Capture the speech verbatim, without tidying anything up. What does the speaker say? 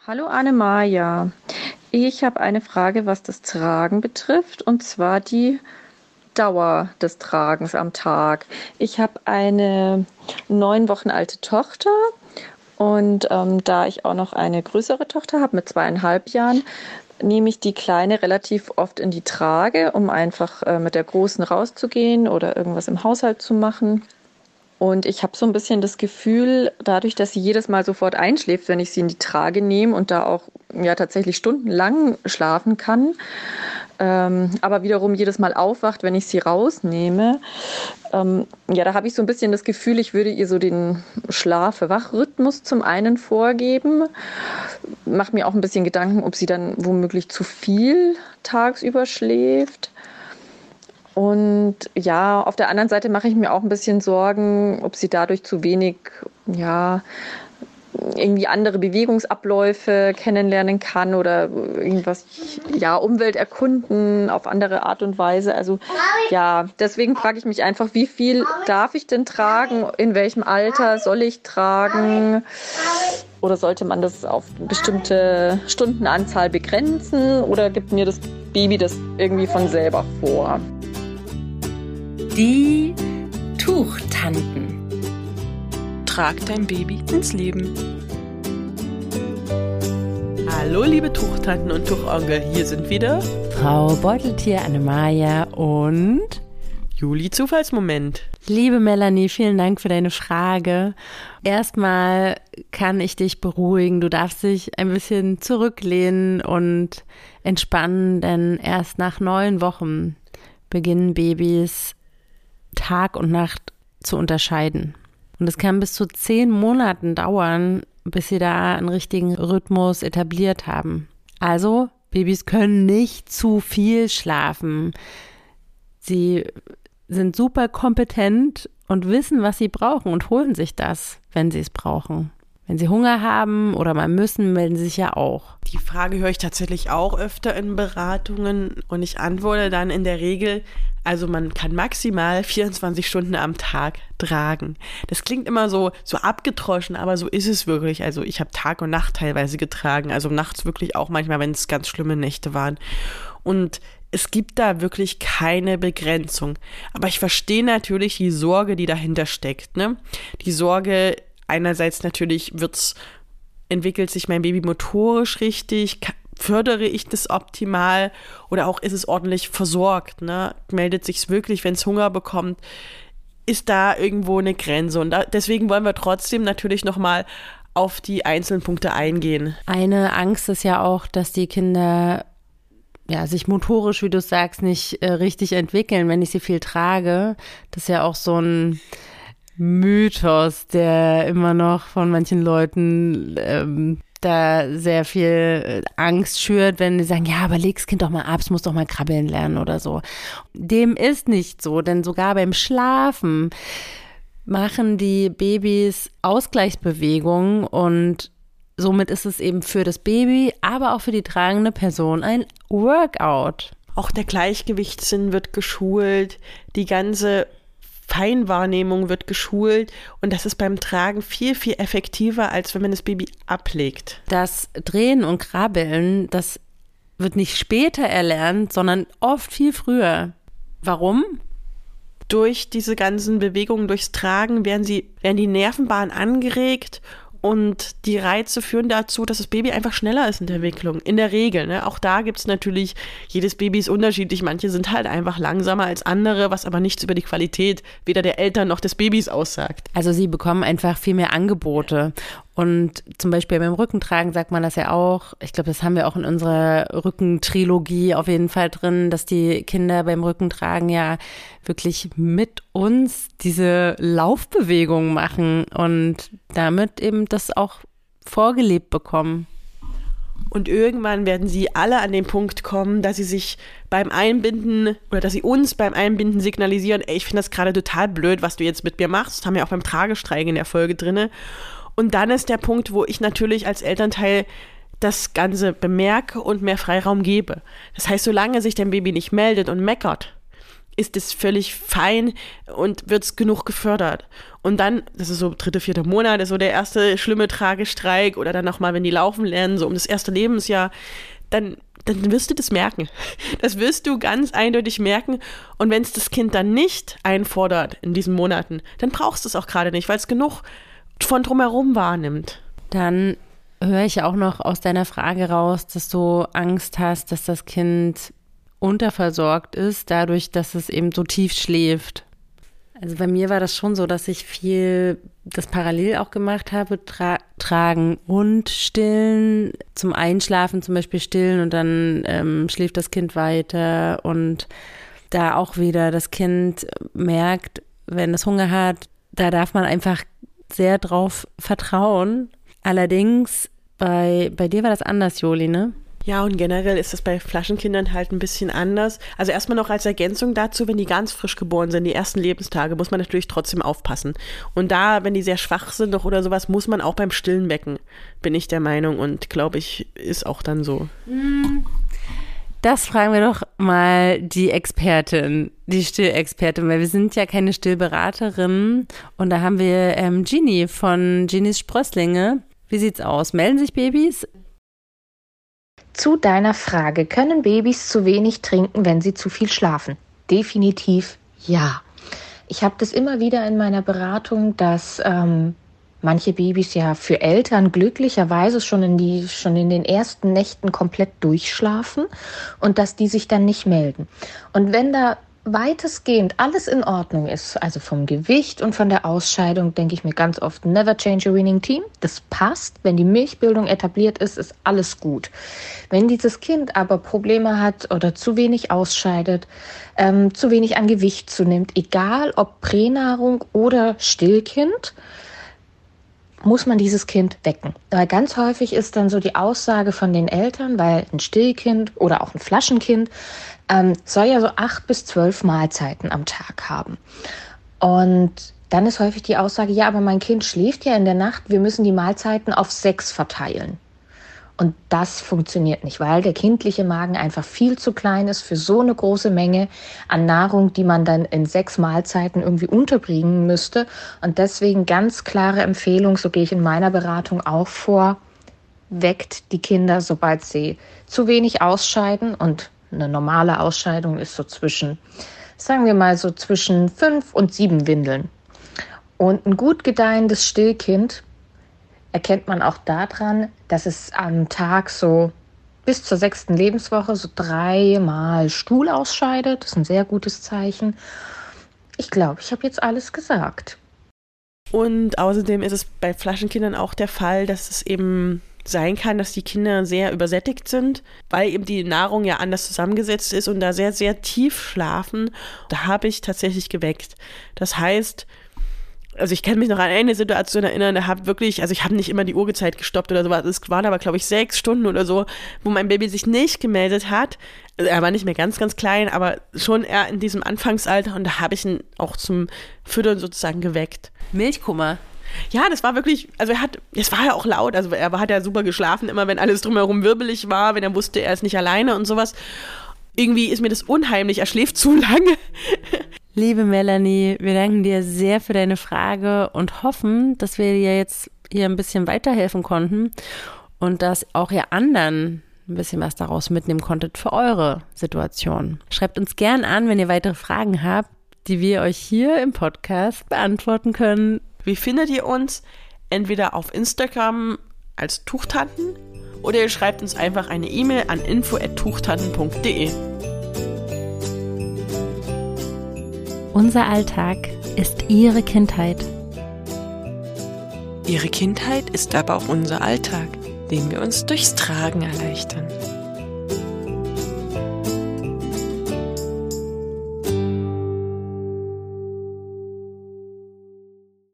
Hallo Annemaja, ich habe eine Frage, was das Tragen betrifft, und zwar die Dauer des Tragens am Tag. Ich habe eine neun Wochen alte Tochter und ähm, da ich auch noch eine größere Tochter habe mit zweieinhalb Jahren, nehme ich die Kleine relativ oft in die Trage, um einfach äh, mit der Großen rauszugehen oder irgendwas im Haushalt zu machen. Und ich habe so ein bisschen das Gefühl, dadurch, dass sie jedes Mal sofort einschläft, wenn ich sie in die Trage nehme und da auch ja tatsächlich stundenlang schlafen kann, ähm, aber wiederum jedes Mal aufwacht, wenn ich sie rausnehme. Ähm, ja, da habe ich so ein bisschen das Gefühl, ich würde ihr so den Schlaf-Wach-Rhythmus zum einen vorgeben. Mache mir auch ein bisschen Gedanken, ob sie dann womöglich zu viel tagsüber schläft. Und ja, auf der anderen Seite mache ich mir auch ein bisschen Sorgen, ob sie dadurch zu wenig, ja, irgendwie andere Bewegungsabläufe kennenlernen kann oder irgendwas, ja, Umwelt erkunden auf andere Art und Weise. Also ja, deswegen frage ich mich einfach, wie viel darf ich denn tragen? In welchem Alter soll ich tragen? Oder sollte man das auf eine bestimmte Stundenanzahl begrenzen? Oder gibt mir das Baby das irgendwie von selber vor? Die Tuchtanten. Trag dein Baby ins Leben. Hallo liebe Tuchtanten und Tuchonkel, hier sind wieder Frau Beuteltier Annemaja und Juli Zufallsmoment. Liebe Melanie, vielen Dank für deine Frage. Erstmal kann ich dich beruhigen, du darfst dich ein bisschen zurücklehnen und entspannen, denn erst nach neun Wochen beginnen Babys Tag und Nacht zu unterscheiden. Und es kann bis zu zehn Monaten dauern, bis sie da einen richtigen Rhythmus etabliert haben. Also, Babys können nicht zu viel schlafen. Sie sind super kompetent und wissen, was sie brauchen und holen sich das, wenn sie es brauchen. Wenn sie Hunger haben oder mal müssen, melden sie sich ja auch. Die Frage höre ich tatsächlich auch öfter in Beratungen und ich antworte dann in der Regel, also man kann maximal vierundzwanzig Stunden am Tag tragen. Das klingt immer so, so abgedroschen, aber so ist es wirklich. Also ich habe Tag und Nacht teilweise getragen, also nachts wirklich auch manchmal, wenn es ganz schlimme Nächte waren. Und es gibt da wirklich keine Begrenzung. Aber ich verstehe natürlich die Sorge, die dahinter steckt, ne? Die Sorge, einerseits natürlich wird's, entwickelt sich mein Baby motorisch richtig, fördere ich das optimal oder auch ist es ordentlich versorgt, ne? Meldet sich's wirklich, wenn es Hunger bekommt, ist da irgendwo eine Grenze und da, deswegen wollen wir trotzdem natürlich nochmal auf die einzelnen Punkte eingehen. Eine Angst ist ja auch, dass die Kinder ja, sich motorisch, wie du sagst, nicht äh, richtig entwickeln, wenn ich sie viel trage. Das ist ja auch so ein Mythos, der immer noch von manchen Leuten ähm, da sehr viel Angst schürt, wenn die sagen, ja, aber leg's Kind doch mal ab, es muss doch mal krabbeln lernen oder so. Dem ist nicht so, denn sogar beim Schlafen machen die Babys Ausgleichsbewegungen und somit ist es eben für das Baby, aber auch für die tragende Person ein Workout. Auch der Gleichgewichtssinn wird geschult, die ganze Feinwahrnehmung wird geschult und das ist beim Tragen viel, viel effektiver, als wenn man das Baby ablegt. Das Drehen und Krabbeln, das wird nicht später erlernt, sondern oft viel früher. Warum? Durch diese ganzen Bewegungen, durchs Tragen werden sie, werden die Nervenbahnen angeregt und die Reize führen dazu, dass das Baby einfach schneller ist in der Entwicklung. In der Regel, ne? Auch da gibt es natürlich, jedes Baby ist unterschiedlich. Manche sind halt einfach langsamer als andere, was aber nichts über die Qualität weder der Eltern noch des Babys aussagt. Also sie bekommen einfach viel mehr Angebote. Und zum Beispiel beim Rückentragen sagt man das ja auch. Ich glaube, das haben wir auch in unserer Rückentrilogie auf jeden Fall drin, dass die Kinder beim Rückentragen ja wirklich mit uns diese Laufbewegung machen und damit eben das auch vorgelebt bekommen. Und irgendwann werden sie alle an den Punkt kommen, dass sie sich beim Einbinden oder dass sie uns beim Einbinden signalisieren, ey, ich finde das gerade total blöd, was du jetzt mit mir machst. Das haben wir auch beim Tragestreik in der Folge drin. Und dann ist der Punkt, wo ich natürlich als Elternteil das Ganze bemerke und mehr Freiraum gebe. Das heißt, solange sich dein Baby nicht meldet und meckert, ist es völlig fein und wird es genug gefördert. Und dann, das ist so dritte, vierte Monat, ist so der erste schlimme Tragestreik oder dann nochmal, wenn die laufen lernen, so um das erste Lebensjahr, dann, dann wirst du das merken. Das wirst du ganz eindeutig merken. Und wenn es das Kind dann nicht einfordert in diesen Monaten, dann brauchst du es auch gerade nicht, weil es genug von drumherum wahrnimmt. Dann höre ich auch noch aus deiner Frage raus, dass du Angst hast, dass das Kind unterversorgt ist, dadurch, dass es eben so tief schläft. Also bei mir war das schon so, dass ich viel das parallel auch gemacht habe, tra- tragen und stillen, zum Einschlafen zum Beispiel stillen und dann ähm, schläft das Kind weiter und da auch wieder das Kind merkt, wenn es Hunger hat, da darf man einfach sehr drauf vertrauen. Allerdings, bei, bei dir war das anders, Joli, ne? Ja, und generell ist das bei Flaschenkindern halt ein bisschen anders. Also erstmal noch als Ergänzung dazu, wenn die ganz frisch geboren sind, die ersten Lebenstage, muss man natürlich trotzdem aufpassen. Und da, wenn die sehr schwach sind noch oder sowas, muss man auch beim Stillen wecken, bin ich der Meinung und glaube ich, ist auch dann so. Das fragen wir doch mal die Expertin, die Stillexpertin, weil wir sind ja keine Stillberaterin und da haben wir ähm, Ginny von Ginnys Sprösslinge. Wie sieht's aus? Melden sich Babys? Zu deiner Frage, können Babys zu wenig trinken, wenn sie zu viel schlafen? Definitiv ja. Ich habe das immer wieder in meiner Beratung, dass ähm, manche Babys ja für Eltern glücklicherweise schon in, die, schon in den ersten Nächten komplett durchschlafen und dass die sich dann nicht melden. Und wenn da weitestgehend alles in Ordnung ist, also vom Gewicht und von der Ausscheidung, denke ich mir ganz oft, never change a winning team. Das passt. Wenn die Milchbildung etabliert ist, ist alles gut. Wenn dieses Kind aber Probleme hat oder zu wenig ausscheidet, ähm, zu wenig an Gewicht zunimmt, egal ob Pränahrung oder Stillkind, muss man dieses Kind wecken. Weil ganz häufig ist dann so die Aussage von den Eltern, weil ein Stillkind oder auch ein Flaschenkind ähm, soll ja so acht bis zwölf Mahlzeiten am Tag haben. Und dann ist häufig die Aussage, ja, aber mein Kind schläft ja in der Nacht, wir müssen die Mahlzeiten auf sechs verteilen. Und das funktioniert nicht, weil der kindliche Magen einfach viel zu klein ist für so eine große Menge an Nahrung, die man dann in sechs Mahlzeiten irgendwie unterbringen müsste. Und deswegen ganz klare Empfehlung, so gehe ich in meiner Beratung auch vor, weckt die Kinder, sobald sie zu wenig ausscheiden. Und eine normale Ausscheidung ist so zwischen, sagen wir mal so zwischen fünf und sieben Windeln. Und ein gut gedeihendes Stillkind erkennt man auch daran, dass es am Tag so bis zur sechsten Lebenswoche so dreimal Stuhl ausscheidet. Das ist ein sehr gutes Zeichen. Ich glaube, ich habe jetzt alles gesagt. Und außerdem ist es bei Flaschenkindern auch der Fall, dass es eben sein kann, dass die Kinder sehr übersättigt sind, weil eben die Nahrung ja anders zusammengesetzt ist und da sehr, sehr tief schlafen. Da habe ich tatsächlich geweckt. Das heißt, also ich kann mich noch an eine Situation erinnern, da habe wirklich, also ich habe nicht immer die Uhrzeit gestoppt oder sowas, es waren aber, glaube ich, sechs Stunden oder so, wo mein Baby sich nicht gemeldet hat. Also er war nicht mehr ganz, ganz klein, aber schon eher in diesem Anfangsalter und da habe ich ihn auch zum Füttern sozusagen geweckt. Milchkummer. Ja, das war wirklich, also er hat, es war ja auch laut, also er hat ja super geschlafen, immer wenn alles drumherum wirbelig war, wenn er wusste, er ist nicht alleine und sowas. Irgendwie ist mir das unheimlich, er schläft zu lange. Liebe Melanie, wir danken dir sehr für deine Frage und hoffen, dass wir dir jetzt hier ein bisschen weiterhelfen konnten und dass auch ihr anderen ein bisschen was daraus mitnehmen konntet für eure Situation. Schreibt uns gern an, wenn ihr weitere Fragen habt, die wir euch hier im Podcast beantworten können. Wie findet ihr uns? Entweder auf Instagram als Tuchtanten oder ihr schreibt uns einfach eine E-Mail an info at tuchtanten punkt de. Unser Alltag ist ihre Kindheit. Ihre Kindheit ist aber auch unser Alltag, den wir uns durchs Tragen erleichtern.